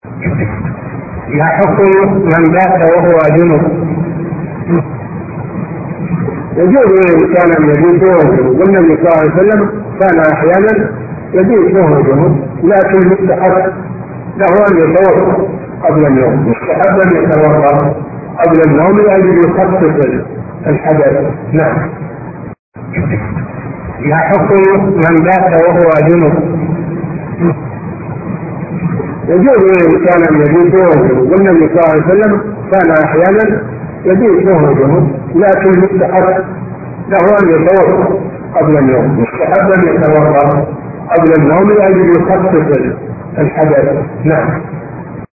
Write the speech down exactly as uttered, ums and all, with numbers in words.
ما حكم من بات وهو جنب؟ يجوز للإنسان أن يبيت وهو جنب، والنبي صلى الله عليه وسلم كان أحيانا يبيت وهو جنب، لكن مستحب له أن يتوضأ قبل النوم، مستحب أن يتوضأ قبل النوم لأجل يخفف الحدث. نعم. ما حكم من بات وهو جنب؟ يجوز للإنسان أن يبيت وهو جنب، والنبي صلى الله عليه وسلم كان أحيانا يبيت وهو جنب، لكن مستحب له أن يتوضأ قبل النوم، مستحب أن يتوضأ قبل النوم لأجل يخفف الحدث. نعم.